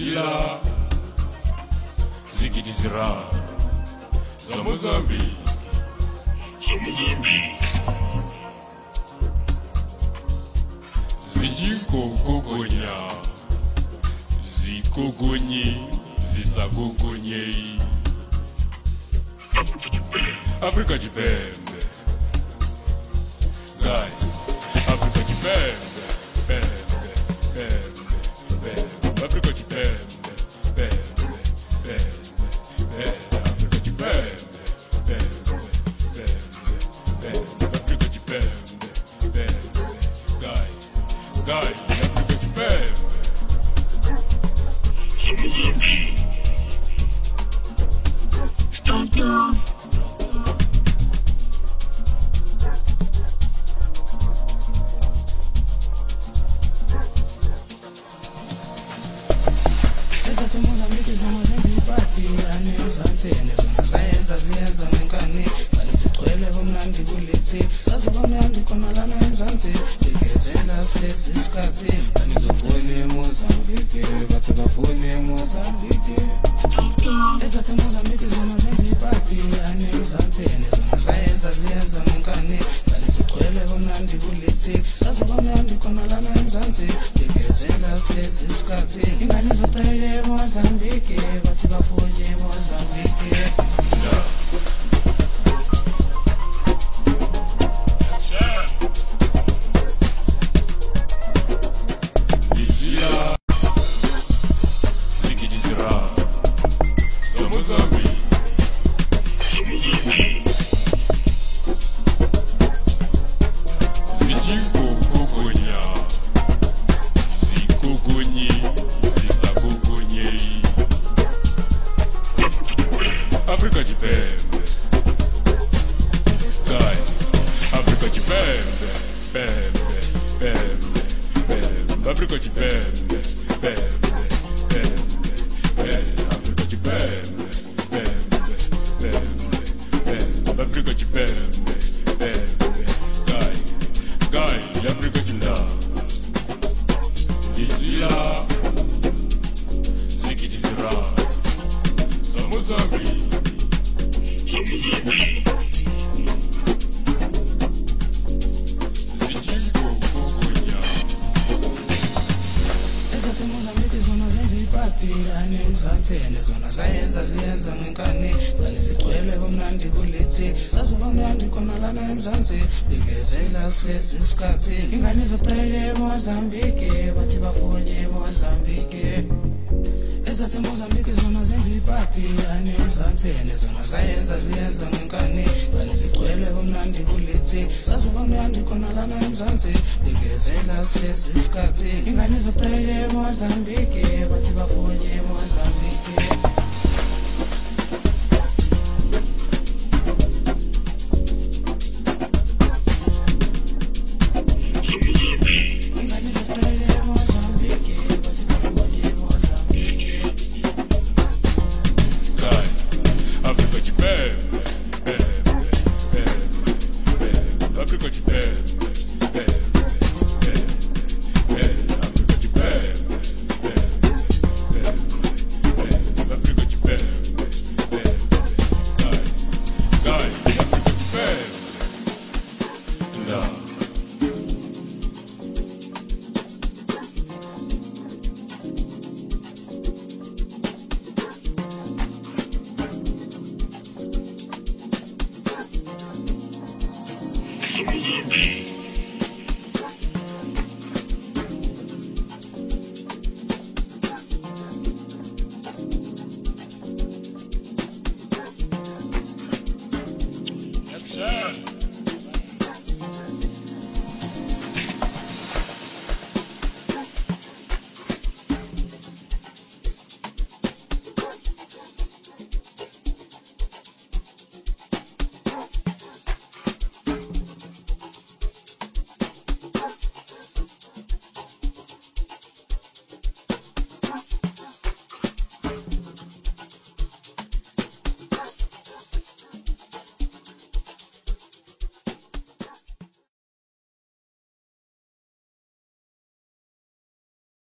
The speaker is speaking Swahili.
Izila zigidi zirara za Mozambique zijikogogonya zikogonye zisagogonye Africa Jibembe Guy Africa Jibembe Bembe Bembe Bembe Africa Jibembe Bembe Bembe Africa Jibembe Bembe Bembe Africa Jibembe Bembe Guy Africa Jibembe Stop down. Esa Mozambique zona zenza ipati ane uzanthene zona sayenza ziyenza ngenkani balizigcwele kumnandi kulithi sazoba mnandi khona lana eMzansi begezela sezisikhathi anizofuna eMozambique bathi bafuna eMozambique esa Mozambique zona zenza ipati ane uzanthene zona sayenza ziyenza ngenkani balizigcwele kumnandi kulithi sazoba mnandi khona lana eMzansi begezela sezisikhathi ingane zophele Mozambique bathi bafuna Mozambique Africa Jibembe Guy Africa Jibembe Bembe Bembe Bembe Africa Jibembe Bembe Bembe Bembe Africa Jibembe Bembe Bembe Bembe Africa Jibembe Bembe Guy Africa Jibembe Izila zigidi zirara za Mozambique esa Mozambique zona zenza ipati ane uzanthene zona sayenza ziyenza ngenkani balizigcwele kumnandi kulithi sazoba mnandi khona lana eMzansi begezela sezisikhathi ingane zophele eMozambique bathi bafuna Mozambique esa Mozambique zona zenza ipati ane uzanthene zona sayenza ziyenza ngenkani balizigcwele kumnandi kulithi sazoba mnandi khona lana eMzansi begezela sezisikhathi ingane zophele Mozambique bathi bafuna Mozambique